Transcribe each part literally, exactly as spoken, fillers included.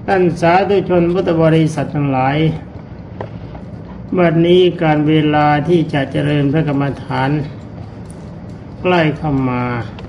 ท่านสาธุชนพุทธบริษัททั้งหลายบัดนี้การเวลาที่จะเจริญพระกรรมฐานใกล้เข้ามา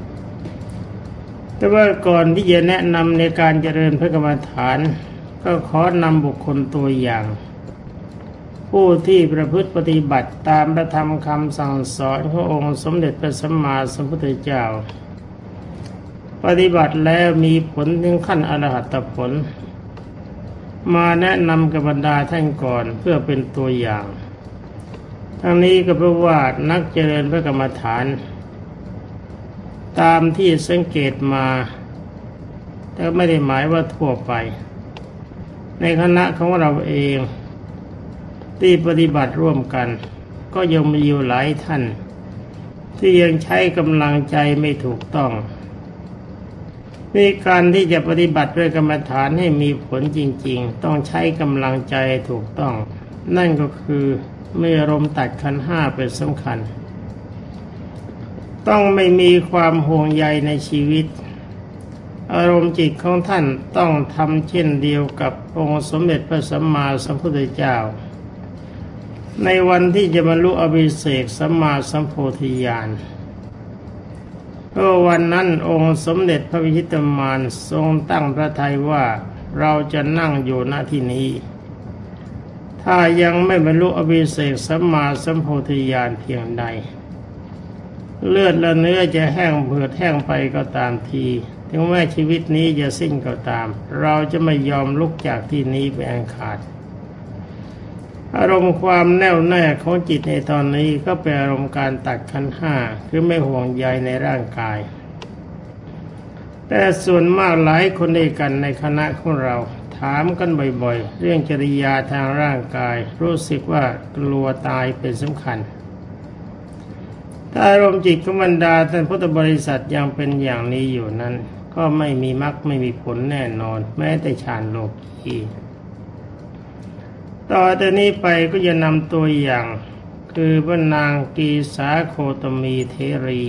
แต่ว่าก่อนที่จะแนะนำในการเจริญพระกรรมฐานก็ขอนำบุคคลตัวอย่างผู้ที่ประพฤติปฏิบัติตามพระธรรมคำสั่งสอนขององค์สมเด็จพระสัมมาสัมพุทธเจ้าปฏิบัติแล้วมีผลถึงขั้นอรหัตผลมาแนะนำกับบรรดาท่านก่อนเพื่อเป็นตัวอย่างทั้งนี้ก็เพราะว่านักเจริญพระกรรมฐานตามที่สังเกตมาแต่ไม่ได้หมายว่าทั่วไปในคณะของเราเองที่ปฏิบัติร่วมกันก็ยังมีอยู่หลายท่านที่ยังใช้กำลังใจไม่ถูกต้องในการที่จะปฏิบัติด้วยกรรมฐานให้มีผลจริงๆต้องใช้กำลังใจถูกต้องนั่นก็คือมีอารมณ์ตัดขันธ์ห้าเป็นสำคัญต้องไม่มีความห่วงใยในชีวิตอารมณ์จิตของท่านต้องทำเช่นเดียวกับองค์สมเด็จพระสัมมาสัมพุทธเจ้าในวันที่จะบรรลุอภิเษกสัมมาสัมโพธิญาณก็วันนั้นองค์สมเด็จพระวิชิตมารทรงตั้งพระทัยว่าเราจะนั่งอยู่ณที่นี้ถ้ายังไม่บรรลุอภิเษกสัมมาสัมโพธิญาณเพียงใดเลือดและเนื้อจะแห้งเผือดแห้งไปก็ตามทีถึงแม้ชีวิตนี้จะสิ้นก็ตามเราจะไม่ยอมลุกจากที่นี้ไปอันขาดอารมณ์ความแน่วแน่ของจิตในตอนนี้ก็เป็นอารมณ์การตัดขันธ์ห้าคือไม่ห่วงใยในร่างกายแต่ส่วนมากหลายคนด้วยกันในคณะของเราถามกันบ่อยๆเรื่องจริยาทางร่างกายรู้สึกว่ากลัวตายเป็นสำคัญถ้าอารมณ์จิตของบรรดาท่านพุทธบริษัทยังเป็นอย่างนี้อยู่นั้นก็ไม่มีมรรคไม่มีผลแน่นอนแม้แต่ฌานโลกีต่อจากนี้ไปก็จะนำตัวอย่างคือพระนางกีสาโคตมีเทรี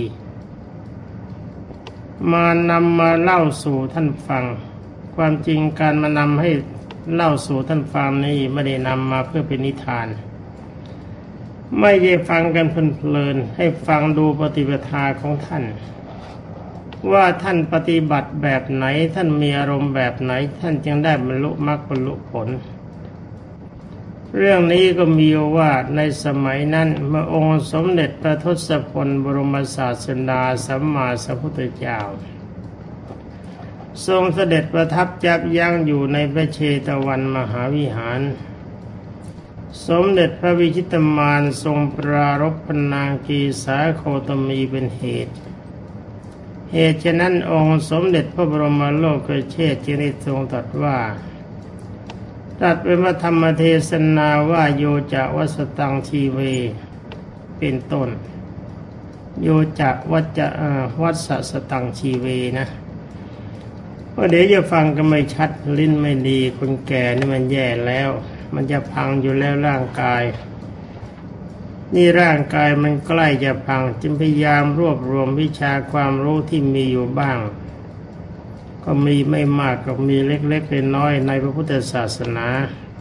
มานำมาเล่าสู่ท่านฟังความจริงการมานำให้เล่าสู่ท่านฟังนี้ไม่ได้นำมาเพื่อเป็นนิทานไม่ใช่ฟังกันเพลินๆให้ฟังดูปฏิปทาของท่านว่าท่านปฏิบัติแบบไหนท่านมีอารมณ์แบบไหนท่านจึงได้บรรลุมรรคบรรลุผลเรื่องนี้ก็มีว่าในสมัยนั้นเมื่อองค์สมเด็จพระทศพลบรมศาสดาสัมมาสัมพุทธเจ้าทรงเสด็จประทับยับยั้งอยู่ในพระเชตวันมหาวิหารสมเด็จพระวิชิตมารทรงปรารภพนางกีสาโคตมีเป็นเหตุเหตุฉะนั้นองค์สมเด็จพระบรมโลกเชษฐ์จึงได้ทรงตรัสว่าตรัสเป็นพระธรรมเทศนาว่าโยจะวัสตังชีเวเป็นต้นโยจะวัจจะวัสสตังชีเวนะว่าเดี๋ยวจะฟังก็ไม่ชัดลิ้นไม่ดีคนแก่นี่มันแย่แล้วมันจะพังอยู่แล้วร่างกายนี่ร่างกายมันใกล้จะพังจึงพยายามรวบรวมวิชาความรู้ที่มีอยู่บ้างก็มีไม่มากก็มีเล็กๆน้อยๆในพระพุทธศาสนา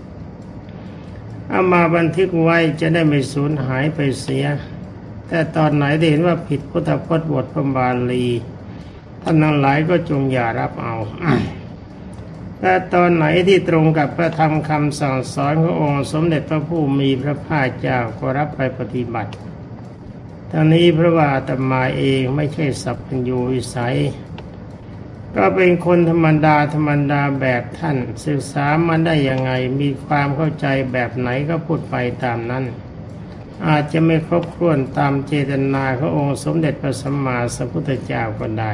เอามาบันทึกไว้จะได้ไม่สูญหายไปเสียแต่ตอนไหนได้เห็นว่าผิดพุทธพจน์บทพระบาลีท่านทั้งหลายก็จงอย่ารับเอา แต่ตอนไหนที่ตรงกับพระธรรมคำสั่งสอนขององค์สมเด็จพระผู้มีพระภาคเจ้าก็รับไปปฏิบัติทั้งนี้เพราะว่าอาตมาเองไม่ใช่สัพพัญญูวิสัยก็เป็นคนธรรมดาธรรมดาแบบท่านศึกษามาได้ยังไงมีความเข้าใจแบบไหนก็พูดไปตามนั้นอาจจะไม่ครบถ้วนตามเจตนาขององค์สมเด็จพระสัมมาสัมพุทธเจ้าก็ได้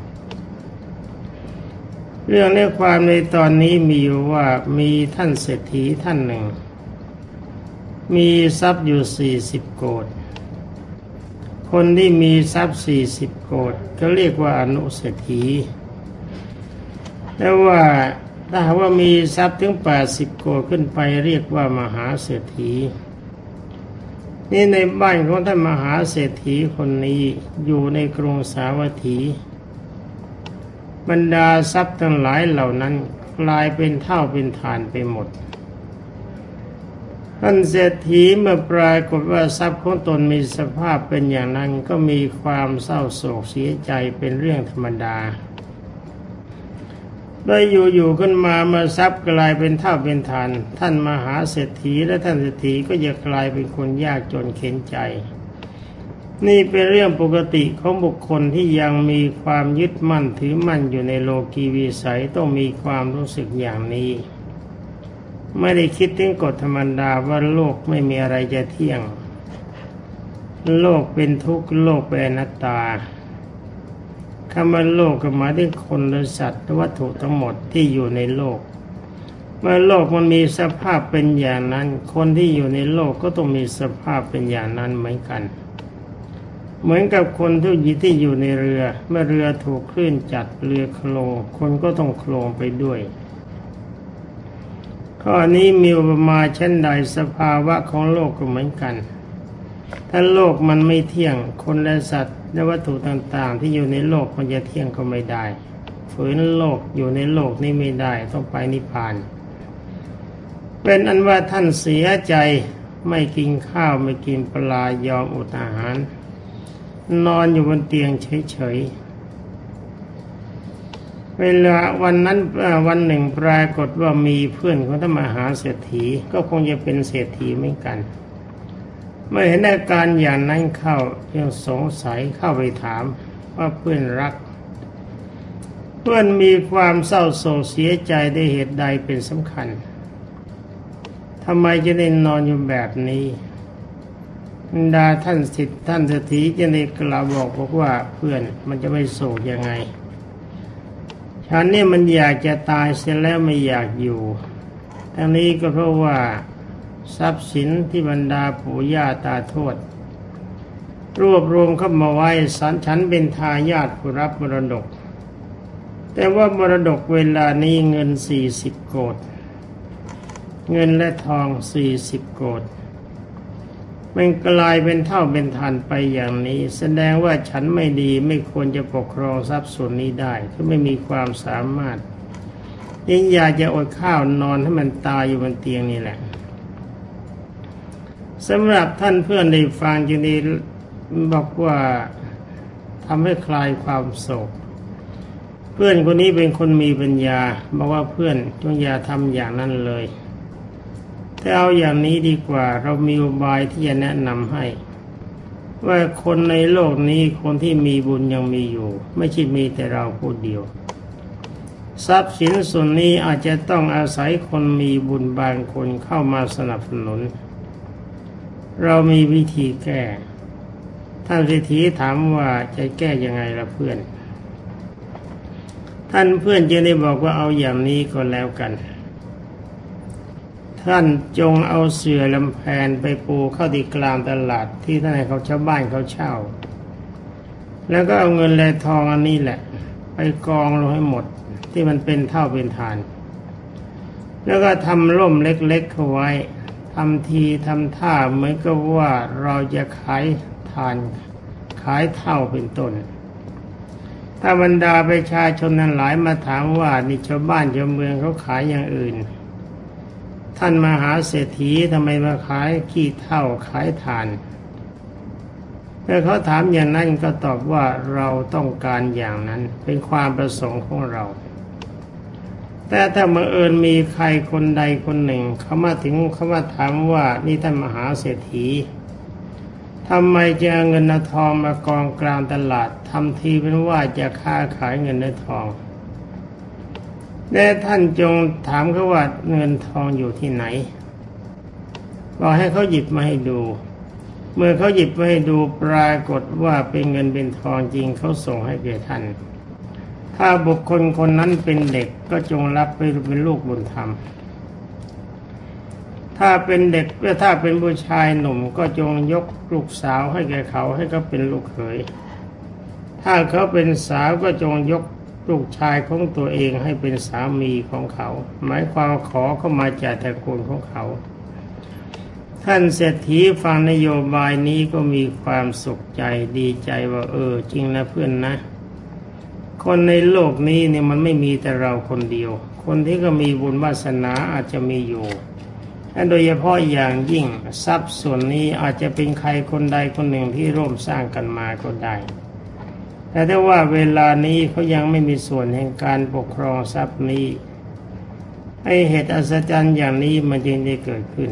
เรื่องในความในตอนนี้มีอยู่ว่ามีท่านเศรษฐีท่านหนึ่งมีทรัพย์อยู่สี่สิบโกฏคนที่มีทรัพย์สี่สิบโกฏก็เรียกว่าอนุเศรษฐีแต่ว่าถ้าหากว่ามีทรัพย์ถึงแปดสิบโกฏขึ้นไปเรียกว่ามหาเศรษฐีนี่ในบ้านของท่านมหาเศรษฐีคนนี้อยู่ในกรุงสาวัตถีบรรดาทรัพย์ทั้งหลายเหล่านั้นกลายเป็นเท่าเป็นฐานไปหมดท่านเศรษฐีเมื่อปรากฏว่าทรัพย์ของตนมีสภาพเป็นอย่างนั้นก็มีความเศร้าโศกเสียใจเป็นเรื่องธรรมดาโดยอยู่ๆขึ้นมาเมื่อทรัพย์กลายเป็นเท่าเป็นฐานท่านมหาเศรษฐีและท่านเศรษฐีก็จะกลายเป็นคนยากจนเข็ญใจนี่เป็นเรื่องปกติของบุคคลที่ยังมีความยึดมั่นถือมั่นอยู่ในโลกีวิสัยต้องมีความรู้สึกอย่างนี้ไม่ได้คิดถึงกฎธรรมดาว่าโลกไม่มีอะไรจะเที่ยงโลกเป็นทุกข์โลกเป็นอนัตตาคำว่าโลกก็หมายถึงคนและสัตว์และวัตถุทั้งหมดที่อยู่ในโลกเมื่อโลกมันมีสภาพเป็นอย่างนั้นคนที่อยู่ในโลกก็ต้องมีสภาพเป็นอย่างนั้นเหมือนกันเหมือนกับคนที่อยู่ที่อยู่ในเรือเมื่อเรือถูกคลื่นจัดเรือโคลงคนก็ต้องโคลงไปด้วยข้อนี้มีอุปมาเช่นใดสภาวะของโลกก็เหมือนกันถ้าโลกมันไม่เที่ยงคนและสัตว์และวัตถุต่างๆที่อยู่ในโลกมันจะเที่ยงก็ไม่ได้ฝืนโลกอยู่ในโลกนี้ไม่ได้ต้องไปนิพพานเป็นอันว่าท่านเสียใจไม่กินข้าวไม่กินปลายอมอดอาหารนอนอยู่บนเตียงเฉยๆเวลาวันนั้นวันหนึ่งปรากฏว่ามีเพื่อนของท่านมหาเศรษฐีก็คงจะเป็นเศรษฐีเหมือนกันเมื่อเห็นอาการอย่างนั้นเข้ายังสงสัยเข้าไปถามว่าเพื่อนรักเพื่อนมีความเศร้าโศกเสียใจได้เหตุใดเป็นสำคัญทำไมจะได้นอนอยู่แบบนี้ดาท่านสิทธิ์ท่านเศรษฐีจะได้กล่าวบอกบอกว่าเพื่อนมันจะไม่โศกยังไงฉันนี่มันอยากจะตายเสียแล้วไม่อยากอยู่ทั้งนี้ก็เพราะว่าทรัพย์สินที่บรรดาปู่ย่าตาทวดรวบรวมเข้ามาไว้สันฉันเป็นทายาทผู้รับมรดกแต่ว่ามรดกเวลานี้เงินสี่สิบโกฏเงินและทองสี่สิบโกฏมันกลายเป็นเท่าเป็นฐานไปอย่างนี้แสดงว่าฉันไม่ดีไม่ควรจะปกครองทรัพย์ส่วนนี้ได้ก็ไม่มีความสามารถยิ่งอยากจะอดข้าวนอนให้มันตายอยู่บนเตียงนี่แหละสำหรับท่านเพื่อนได้ฟังจึงได้บอกว่าทำให้คลายความโศกเพื่อนคนนี้เป็นคนมีปัญญาบอกว่าเพื่อนจงอย่าทำอย่างนั้นเลยถ้าเอาอย่างนี้ดีกว่าเรามีอุบายที่จะแนะนำให้ว่าคนในโลกนี้คนที่มีบุญยังมีอยู่ไม่ใช่มีแต่เราผู้เดียวทรัพย์สินส่วนนี้อาจจะต้องอาศัยคนมีบุญบางคนเข้ามาสนับสนุนเรามีวิธีแก้ท่านเศรษฐีถามว่าจะแก้ยังไงล่ะเพื่อนท่านเพื่อนจะได้บอกว่าเอาอย่างนี้ก็แล้วกันท่านจงเอาเสื่อลำแพนไปปูเข้าที่กลางตลาดที่ท่านให้เขาชาวบ้านเขาเช่าแล้วก็เอาเงินและทองอันนี้แหละไปกองลงให้หมดที่มันเป็นเท่าเป็นฐานแล้วก็ทำร่มเล็กๆเข้าไว้ทำทีทำท่าเหมือนกับว่าเราจะขายทานขายเท่าเป็นต้นถ้าบรรดาประชาชนนั้นหลายมาถามว่านี่ชาวบ้านชาวเมืองเขาขายอย่างอื่นท่านมหาเศรษฐีทำไมมาขายขี้เท่าขายทานเมื่อเขาถามอย่างนั้นก็ตอบว่าเราต้องการอย่างนั้นเป็นความประสงค์ของเราแต่ถ้าบังเอิญมีใครคนใดคนหนึ่งเขามาถึงเขามาถามว่านี่ท่านมหาเศรษฐีทำไมจะเอาเงินทองมากองกลางตลาดทำทีเป็นว่าจะค้าขายเงินและทองและท่านจงถามเขาว่าเงินทองอยู่ที่ไหนบอกให้เขาหยิบมาให้ดูเมื่อเขาหยิบมาให้ดูปรากฏว่าเป็นเงินเป็นทองจริงเขาส่งให้แก่ท่านถ้าบุคคลคนนั้นเป็นเด็กก็จงรับไปเป็นลูกบุญธรรมถ้าเป็นเด็กและถ้าเป็นผู้ชายหนุ่มก็จงยกลูกสาวให้แก่เขาให้เขาเป็นลูกเขยถ้าเขาเป็นสาวก็จงยกลูกชายของตัวเองให้เป็นสามีของเขาหมายความขอเข้ามาจากตระกูลของเขาท่านเศรษฐีฟังนโยบายนี้ก็มีความสุขใจดีใจว่าเออจริงนะเพื่อนนะคนในโลกนี้เนี่ยมันไม่มีแต่เราคนเดียวคคนที่ก็มีบุญวาสนาอาจจะมีอยู่และโดยเฉพาะอย่างยิ่งทรัพย์ส่วนนี้อาจจะเป็นใครคนใดคนหนึ่งที่ร่วมสร้างกันมาก็ได้แต่ถ้าว่าเวลานี้เขายังไม่มีส่วนแห่งการปกครองทรัพย์นี้ไอ้เหตุอัศจรรย์อย่างนี้มันจึงได้เกิดขึ้น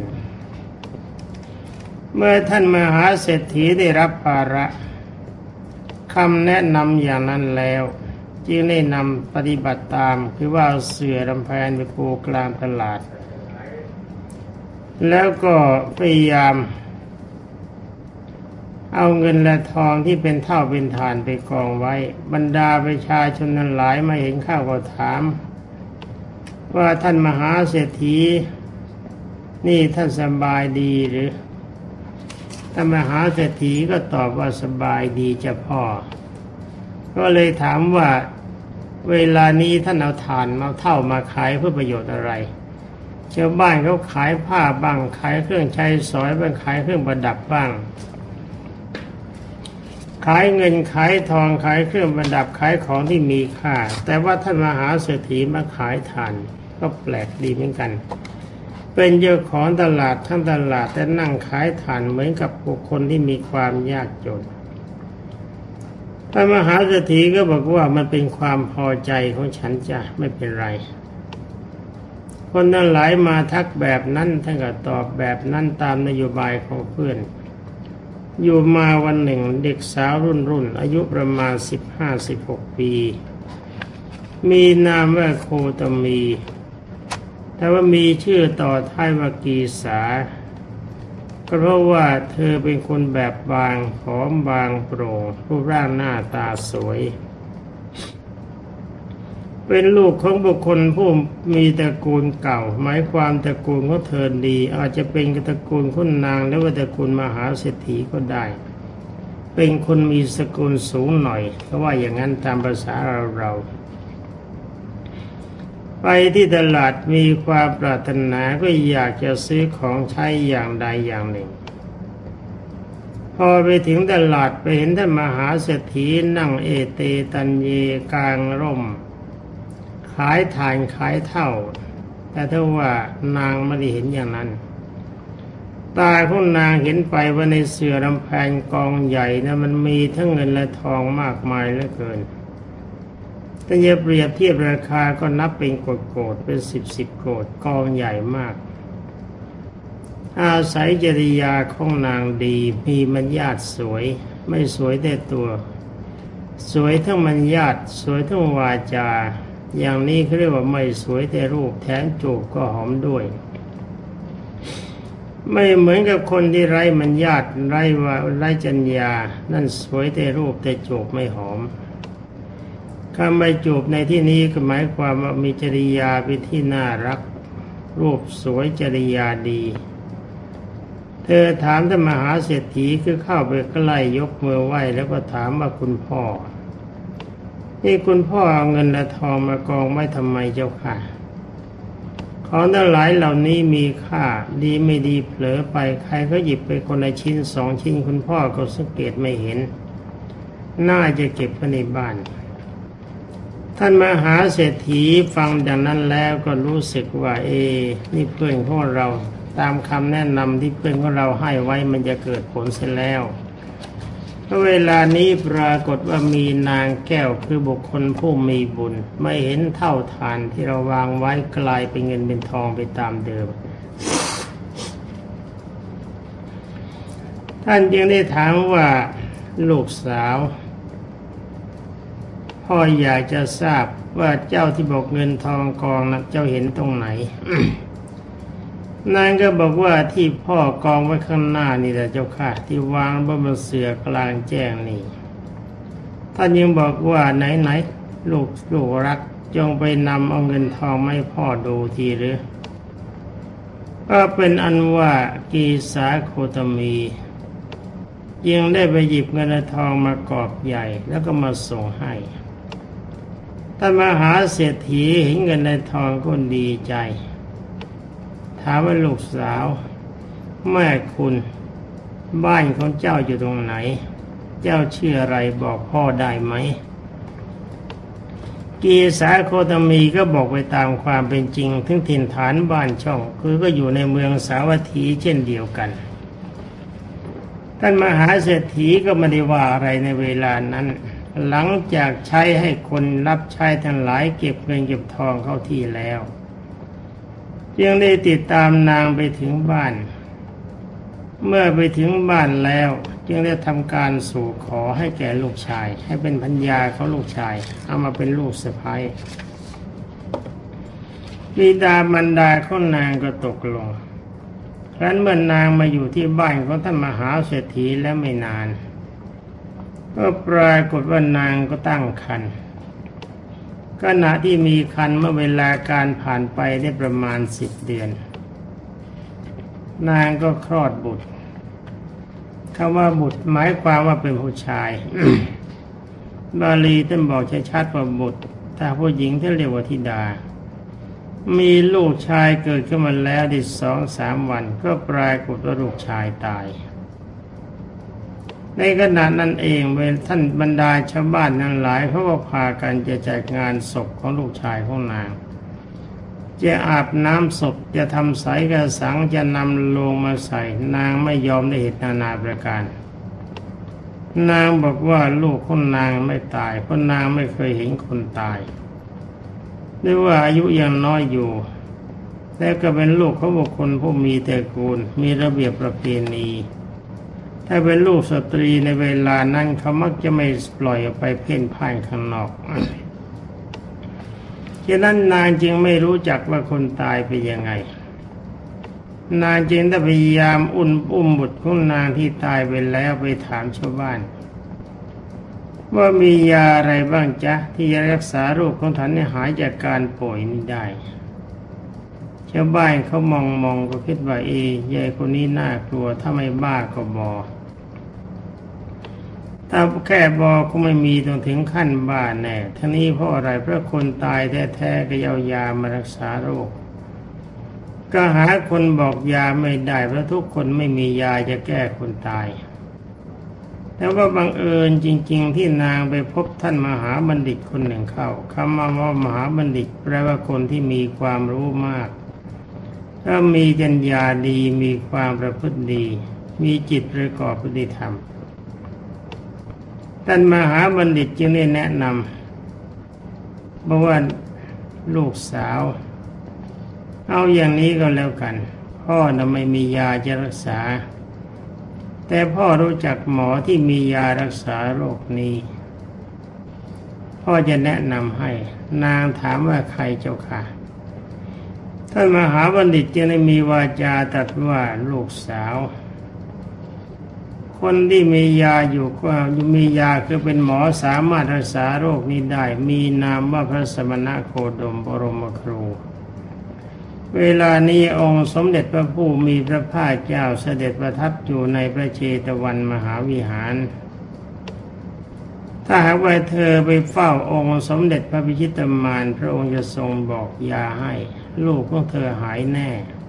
เมื่อท่านมหาเศรษฐีได้รับภาระคำแนะนำอย่างนั้นแล้วจึงได้นำปฏิบัติตามคือว่าเอาเสื่อลำแพนไปปูกลางตลาดแล้วก็พยายามเอาเงินและทองที่เป็นเท่าเป็นฐานไปกองไว้บรรดาประชาชนนั้นหลายมาเห็นข้าวก็ถามว่าท่านมหาเศรษฐีนี่ท่านสบายดีหรือท่านมหาเศรษฐีก็ตอบว่าสบายดีจ้ะพ่อก็เลยถามว่าเวลานี้ท่านเอาถ่านมาเท่ามาขายเพื่อประโยชน์อะไรชาวบ้านเขาขายผ้าบ้างขายเครื่องใช้สอยบ้างขายเครื่องประดับบ้างขายเงินขายทองขายเครื่องประดับขายของที่มีค่าแต่ว่าท่านมหาเศรษฐีมาขายถ่านก็แปลกดีเหมือนกันเป็นเจ้าของตลาดทั้งตลาดแต่นั่งขายถ่านเหมือนกับบุคคลที่มีความยากจนท่านมหาเศรษฐีก็บอกว่ามันเป็นความพอใจของฉันจ้ะไม่เป็นไรคนนั้นหลายมาทักแบบนั้นท่านก็ตอบแบบนั้นตามนโยบายของเพื่อนอยู่มาวันหนึ่งเด็กสาวรุ่นรุ่นอายุประมาณสิบห้าสิบหกปีมีนามว่าโคตมีแต่ว่ามีชื่อต่อท้ายว่ากีสาก็เพราะว่าเธอเป็นคนแบบบางผอมบางโปร่งรูปร่างหน้าตาสวยเป็นลูกของบุคคลผู้มีตระกูลเก่าหมายความตระกูลของเธอดีอาจจะเป็นตระกูลขุนนางหรือว่าตระกูลมหาเศรษฐีก็ได้เป็นคนมีสกุลสูงหน่อยเพราะว่าอย่างนั้นตามภาษาเราเราไปที่ตลาดมีความปรารถนาก็อยากจะซื้อของใช้อย่างใดอย่างหนึ่งพอไปถึงตลาดไปเห็นท่านมหาเศรษฐีนั่งเอเตตันเยกลางร่มขายถ่านขายเท่าแต่ถ้าว่านางไม่ได้เห็นอย่างนั้นตาของนางเห็นไปว่าในเสื่อลำแพนกองใหญ่นะมันมีทั้งเงินและทองมากมายเหลือเกินแต่จะเปรียบเทียบราคาก็นับเป็นโกดๆเป็นสิบสิบโกดกองใหญ่มากอาศัยจริยาของนางดีมีมัญญาติสวยไม่สวยแต่ตัวสวยทั้งมัญญาติสวยทั้งวาจาอย่างนี้เขาเรียกว่าไม่สวยแต่รูปแถมจูบก็หอมด้วยไม่เหมือนกับคนที่ไร้มัญญาติไร้ว่าไร้จรรยานั่นสวยแต่รูปแต่จูบไม่หอมคำไม่จูบในที่นี้ก็หมายความว่ามีจริยาเป็นที่น่ารักรูปสวยจริยาดีเธอถามท่านมหาเศรษฐีคือเข้าไปใกล้ยกมือไหว้แล้วก็ถามว่าคุณพ่อนี่คุณพ่อเอาเงินและทองมากองไว้ทำไมเจ้าค่ะของทั้งหลายเหล่านี้มีค่าดีไม่ดีเผลอไปใครก็หยิบไปคนละชิ้นสองชิ้นคุณพ่อก็สังเกตไม่เห็นน่าจะเก็บไว้ในบ้านท่านมหาเศรษฐีฟังดังนั้นแล้วก็รู้สึกว่าเอนี่เพื่อนของเราตามคำแนะนำที่เพื่อนของเราให้ไว้มันจะเกิดผลเสียแล้วเวลานี้ปรากฏว่ามีนางแก้วคือบุคคลผู้มีบุญไม่เห็นเท่าทานที่เราวางไว้กลายเป็นเงินเป็นทองไปตามเดิมท่านจึงได้ถามว่าลูกสาวพ่ออยากจะทราบว่าเจ้าที่บอกเงินทองกองนะเจ้าเห็นตรงไหน นางก็บอกว่าที่พ่อกองไว้ข้างหน้านี่แหละเจ้าค่ะที่วางบนเสื่อกลางแจ้งนี่ท่านยังบอกว่าไหนไหนลูกลูกรักจงไปนำเอาเงินทองมาให้พ่อดูทีหรือก็เป็นอันว่ากีสาโคตมียังได้ไปหยิบเงินทองมากอบใหญ่แล้วก็มาส่งให้ท่านมหาเศรษฐีเห็นเงินในทองก็ดีใจถามว่าลูกสาวแม่คุณบ้านของเจ้าอยู่ตรงไหนเจ้าชื่ออะไรบอกพ่อได้ไหมกกีสาโคตมีก็บอกไปตามความเป็นจริงถึงถิ่นฐานบ้านช่องคือก็อยู่ในเมืองสาวัตถีเช่นเดียวกันท่านมหาเศรษฐีก็ไม่ได้ว่าอะไรในเวลานั้นหลังจากใช้ให้คนรับใช้ทั้งหลายเก็บเงินเก็บทองเข้าที่แล้วจึงได้ติดตามนางไปถึงบ้านเมื่อไปถึงบ้านแล้วจึงได้ทำการสู่ขอให้แก่ลูกชายให้เป็นภรรยาเขาลูกชายเอามาเป็นลูกสะใภ้บิดามารดาของนางก็ตกลงครั้นเมื่อนางมาอยู่ที่บ้านของท่านมหาเศรษฐีแล้วไม่นานก็ปรากฏว่านางก็ตั้งครรภ์ขณะที่มีครรภ์เมื่อเวลาการผ่านไปได้ประมาณสิบเดือนนางก็คลอดบุตรคำว่าบุตรหมายความว่าเป็นผู้ชาย บาลีท่านบอกชัดๆว่าบุตรถ้าผู้หญิงท่านเรียกว่าธิดามีลูกชายเกิดขึ้นมาแล้วได้สองสามวันก็ปรากฏว่าลูกชายตายในขณะนั้นเองเวลาท่านบรรดาชาวบ้านทั้งหลายเขาก็พากันจะจัดงานศพของลูกชายของนางจะอาบน้ำศพจะทำสายกระสังจะนำโลงมาใส่นางไม่ยอมได้เหตุนานาประการนางบอกว่าลูกของนางไม่ตายเพราะนางไม่เคยเห็นคนตายด้วยว่าอายุยังน้อยอยู่และก็เป็นลูกของบุคคลผู้มีตระกูลมีระเบียบประเพณีถ้าเป็นลูกสตรีในเวลานั้นเขามักจะไม่ปล่อยออกไปเพ่นพ่านข้างนอกฉะนั้นนางจึงไม่รู้จักว่าคนตายเป็นยังไงนางจึงได้พยายามอุ่นอุ้มบุตรของนางที่ตายไปแล้วไปถามชาวบ้านว่ามียาอะไรบ้างจ๊ะที่จะรักษาโรคของท่านให้หายจากการป่วยนี้ได้ชาวบ้านเขามองมองก็คิดว่าเอ๊ะยายคนนี้น่ากลัวถ้าไม่บ้าก็บอถ้าแค่บอก็ไม่มีต้องถึงขั้นบ้าแน่ทั้งนี้เพราะอะไรเพราะคนตายแท้ๆก็เอายามารักษาโรคก็หาคนบอกยาไม่ได้เพราะทุกคนไม่มียาจะแก้คนตายแต่ว่าบังเอิญจริงๆที่นางไปพบท่านมหาบัณฑิตคนหนึ่งเข้าคำว่ามหาบัณฑิตแปลว่าคนที่มีความรู้มากถ้ามีปัญญาดีมีความประพฤติดีมีจิตประกอบพฤติธรรมท่านมหาบัณฑิตจึงได้แนะนำบอกว่าลูกสาวเอาอย่างนี้ก็แล้วกันพ่อน่ะไม่มียาจะรักษาแต่พ่อรู้จักหมอที่มียารักษาโรคนี้พ่อจะแนะนำให้นางถามว่าใครเจ้าค่ะท่านมหาบัณฑิตจึงได้มีวาจาตรัสว่าลูกสาวคนที่มียาอยู่ก็มียาคือเป็นหมอสามารถรักษาโรคนี้ได้มีนามว่าพระสมณโคดมบรมครูเวลานี้องค์สมเด็จพระผู้มีพระภาคเจ้าเสด็จประทับอยู่ในพระเชตวันมหาวิหารถ้าหากว่าเธอไปเฝ้าองค์สมเด็จพระพิชิตมารพระองค์จะทรงบอกยาให้ลูกของเธอหายแน่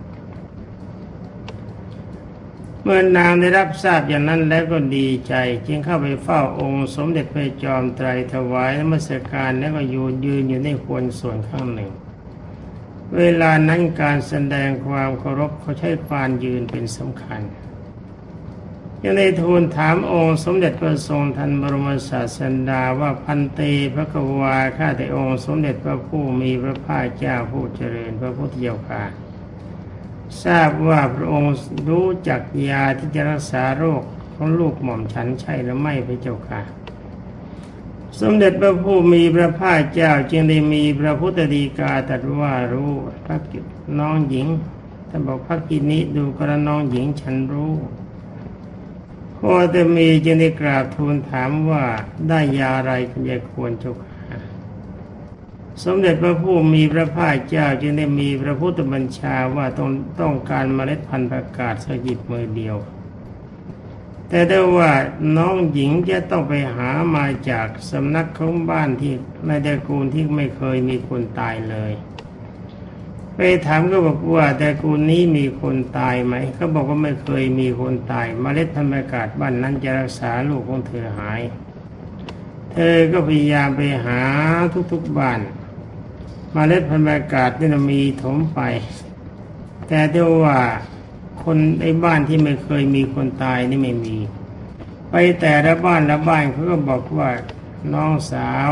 เมื่อนางได้รับทราบอย่างนั้นแล้วก็ดีใจจึงเข้าไปเฝ้าองค์สมเด็จพระจอมไตรถวายนมัสการแล้วก็ยืนยืนอยู่ในควรส่วนข้างหนึ่งเวลานั้นการแสดงความเคารพเขาใช้การยืนเป็นสำคัญยังได้ทูลถามองค์สมเด็จพระทรงทันบรมศาสดาว่าพันเตพระกวาข้าแต่องค์สมเด็จพระผู้มีพระภาคเจ้าผู้เจริญพระพุทธเจ้าค่ะทราบว่าพระองค์รู้จักยาที่จะรักษาโรคของลูกหม่อมฉันใช่หรือไม่พระเจ้าค่ะสมเด็จพระผู้มีพระภาคเจ้าจึงได้มีพระพุทธฎีกาตรัสว่ารู้พระกิจน้องหญิงท่านบอกพระกิจนี้ดูกระน้องหญิงฉันรู้พอจะมีจึงได้กราบทูลถามว่าได้ยาอะไรคุณยายควรเจ้าค่ะสมเด็จพระผู้มีพระภาคเจ้าจึงได้มีพระพุทธบัญชาว่าต้องต้องการเมล็ดพันธุ์ประกาศสกิดมือเดียวแต่ได้ว่าน้องหญิงจะต้องไปหามาจากสำนักของบ้านที่ในตระกูลที่ไม่เคยมีคนตายเลยไปถามก็บอกว่าตระกูลนี้มีคนตายไหมเขาบอกว่าไม่เคยมีคนตายเมล็ดพันธุ์ประกาศบ้านนั้นจะรักษาลูกของเธอหายเธเธอก็พยายามไปหาทุกๆบ้านเมล็ดพันธุ์อากาศนี่มีถมไปแต่เท่าว่าคนในบ้านที่ไม่เคยมีคนตายนี่ไม่มีไปแต่ละบ้านละบ้านเขาก็บอกว่าน้องสาว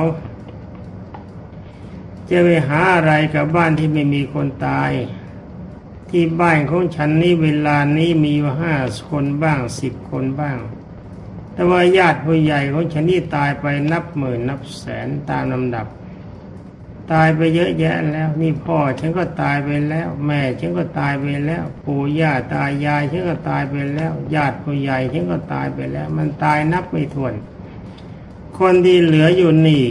จะไปหาอะไรกับบ้านที่ไม่มีคนตายที่บ้านของฉันนี่เวลานี้มีอยู่ห้าคนบ้างสิบคนบ้างแต่ว่าญาติผู้ใหญ่ของฉันนี่ตายไปนับหมื่นนับแสนตามลำดับตายไปเยอะแยะแล้วนี่พ่อฉันก็ตายไปแล้วแม่ฉันก็ตายไปแล้วปู่ย่าตายายฉันก็ตายไปแล้วญาติผู้ใหญ่ฉันก็ตายไปแล้วมันตายนับไม่ถ้วนคนที่เหลืออยู่นี่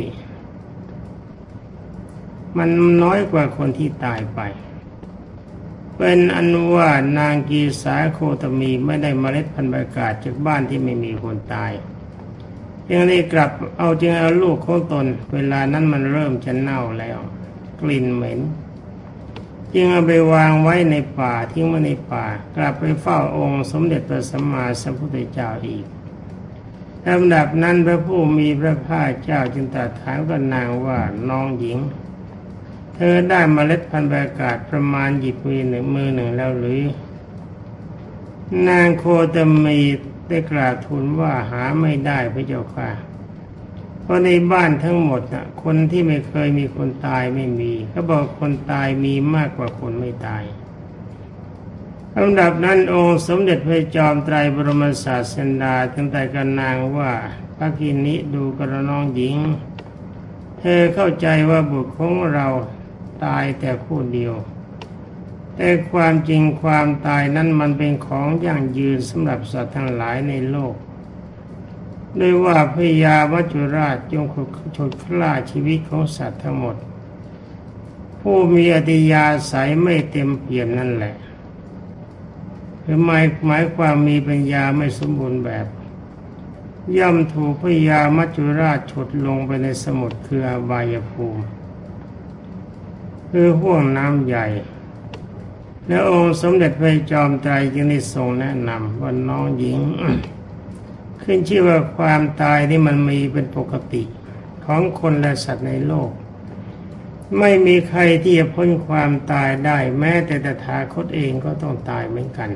มันน้อยกว่าคนที่ตายไปเป็นอันว่านางกีสาโคตมีไม่ได้เมล็ดพันธุ์อากาศจากบ้านที่ไม่มีคนตายจึงได้กลับเอาจึงเอาลูกของตนเวลานั้นมันเริ่มจะเน่าแล้วกลิ่นเหม็นจึงเอาไปวางไว้ในป่าทิ้งไว้ในป่ากลับไปเฝ้าองค์สมเด็จพระสัมมาสัมพุทธเจ้าอีกลำดับนั้นพระผู้มีพระภาคเจ้าจึงตรัสถามกับนางว่าน้องหญิงเธอได้เมล็ดพันธุ์อากาศประมาณหยิบมือหนึ่งมือหนึ่งแล้วหรือนางโคตมีได้กราบทูลว่าหาไม่ได้พระเจ้าค่ะเพราะในบ้านทั้งหมดน่ะคนที่ไม่เคยมีคนตายไม่มีเขาบอกคนตายมีมากกว่าคนไม่ตายลำดับนั้นองค์สมเด็จพระจอมไตรบรมศาสดาจึงตรัสกับนางว่าพระกินิดูกระน้องหญิงเธอเข้าใจว่าบุตรของเราตายแต่ผู้เดียวแต่ความจริงความตายนั้นมันเป็นของยั่งยืนสำหรับสัตว์ทั้งหลายในโลกด้วยว่าพญามัจจุราชจงฉุดฆ่าชีวิตของสัตว์ทั้งหมดผู้มีอติยาศัยไม่เต็มเปี่ยมนั่นแหละคือหมายหมายความมีปัญญาไม่สมบูรณ์แบบย่อมถูกพญามัจจุราชฉุดลงไปในสมุทรคืออบายภูมิคือห้วงน้ำใหญ่แล้วองค์สมเด็จพระจอมไตรจึงได้ทรงแนะนำว่าน้องหญิง ขึ้นชื่อว่าความตายนี่มันมีเป็นปกติของคนและสัตว์ในโลกไม่มีใครที่จะพ้นความตายได้แม้แต่ตถาคตเองก็ต้องตายเหมือนกัน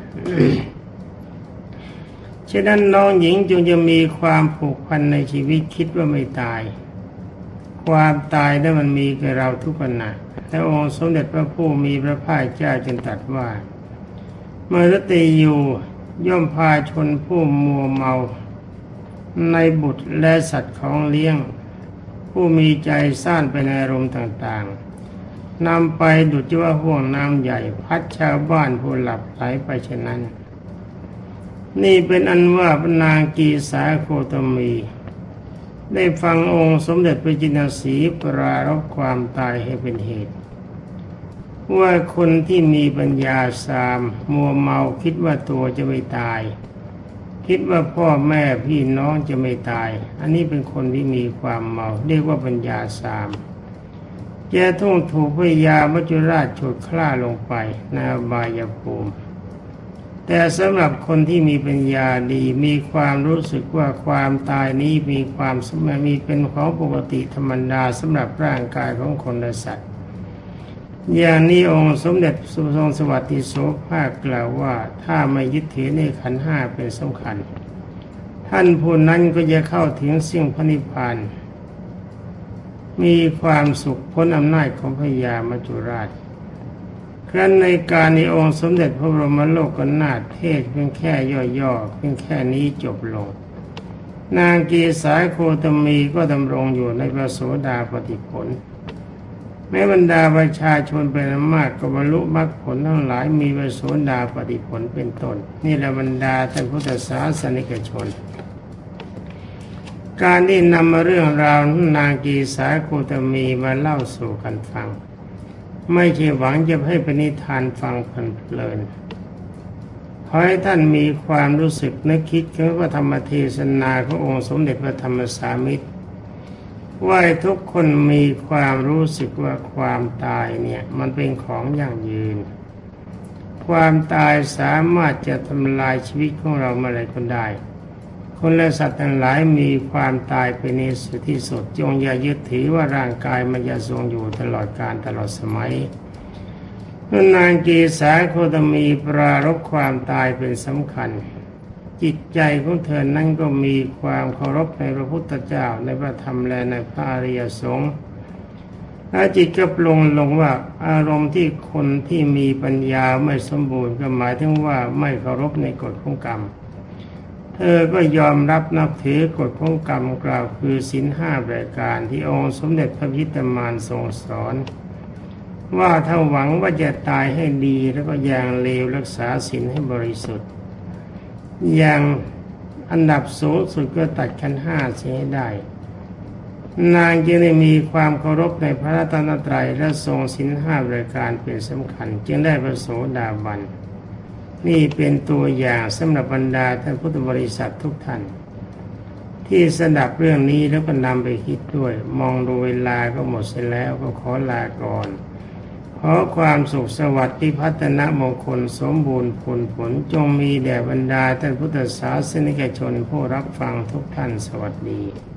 ฉะนั้นน้องหญิงจงจะมีความผูกพันในชีวิตคิดว่าไม่ตายความตายนั้นมันมีกับเราทุกขณะแต่องค์สมเด็จพระผู้มีพระภาคเจ้าจึงตรัสว่าเมื่อรติอยู่ย่อมพาชนผู้มัวเมาในบุตรและสัตว์ของเลี้ยงผู้มีใจซ่านไปในอารมณ์ต่างๆนำไปดุจว่าห่วงน้ำใหญ่พัดชาวบ้านผู้หลับไหลไปเช่นนั้นนี่เป็นอันว่าพระนางกีสาโคตมีได้ฟังองค์สมเด็จพระจินสีปรารภความตายให้เป็นเหตุว่าคนที่มีปัญญาสามมัวเมาคิดว่าตัวจะไม่ตายคิดว่าพ่อแม่พี่น้องจะไม่ตายอันนี้เป็นคนที่มีความเมาเรียกว่าปัญญาสามจะต้องถูกพญามัจจุราชฉุดฆ่าลงไปในอบายภูมิแต่สำหรับคนที่มีปัญญาดีมีความรู้สึกว่าความตายนี้มีความสมมีเป็นของปกติธรรมดาสำหรับร่างกายของคนและสัตว์อย่างนี้องค์สมเด็จสุทรงสวัสดิโสภาคกล่าวว่าถ้าไม่ยึดถือในขันธ์ห้าเป็นสำคัญท่านผู้นั้นก็จะเข้าถึงสิ่งพระนิพพานมีความสุขพ้นอำนาจของพญามัจจุราชครั้นในการในองค์สมเด็จพระบรมโลกนาถเทศเพียงแค่ย่อๆเพียงแค่นี้จบลงนางกีสาโคตมีก็ดำรงอยู่ในพระโสดาปัตติผลแม้บรรดาประชาชนเป็นอันมากก็บรรลุมรรคผลทั้งหลายมีพระโสดาปัตติผลเป็นต้นนี่แหละบรรดาท่านพุทธศาสนิกชนการที่นำมาเรื่องราวนางกีสาโคตมีมาเล่าสู่กันฟังไม่ใช่หวังจะให้เป็นนิทานฟังเพลินๆขอให้ท่านมีความรู้สึกนึกคิดถึงพระธรรมเทศนาขององค์สมเด็จพระธรรมสามิตรว่าทุกคนมีความรู้สึกว่าความตายเนี่ยมันเป็นของยั่งยืนความตายสามารถจะทำลายชีวิตของเราเมื่อไรก็ได้คนและสัตว์ทั้งหลายมีความตายเป็นในสุดที่สุดจงอย่ายึดถือว่าร่างกายมันจะทรงอยู่ตลอดกาลตลอดสมัยนางกีสาโคตมีปรารภความตายเป็นสำคัญจิตใจของเธอนั้นก็มีความเคารพในพระพุทธเจ้าในพระธรรมและในพระอริยสงฆ์และจิตก็ปลงลงว่าอารมณ์ที่คนที่มีปัญญาไม่สมบูรณ์ก็หมายถึงว่าไม่เคารพในกฎของกรรมเธอก็ยอมรับนับถือกฎของกรรมกล่าวคือศีลห้าประการที่องค์สมเด็จพระพิตามารทรงสอนว่าถ้าหวังว่าจะตายให้ดีแล้วก็อย่างเลวรักษาศีลให้บริสุทธิ์อย่างอันดับสูงสุดก็ตัดขันธ์ห้าเสียให้ได้นางจึงได้มีความเคารพในพระรัตนตรัยและทรงศีลห้ารายการเป็นสำคัญจึงได้พระโสดาบันนี่เป็นตัวอย่างสำหรับบรรดาท่านพุทธบริษัททุกท่านที่สดับเรื่องนี้แล้วก็นำไปคิดด้วยมองดูเวลาก็หมดเสียแล้วก็ขอลาก่อนขอความสุขสวัสดิ์ที่พัฒนามงคลสมบูรณ์ผลผลจงมีแด่บรรดาท่านพุทธศาสนิกชนผู้รับฟังทุกท่านสวัสดี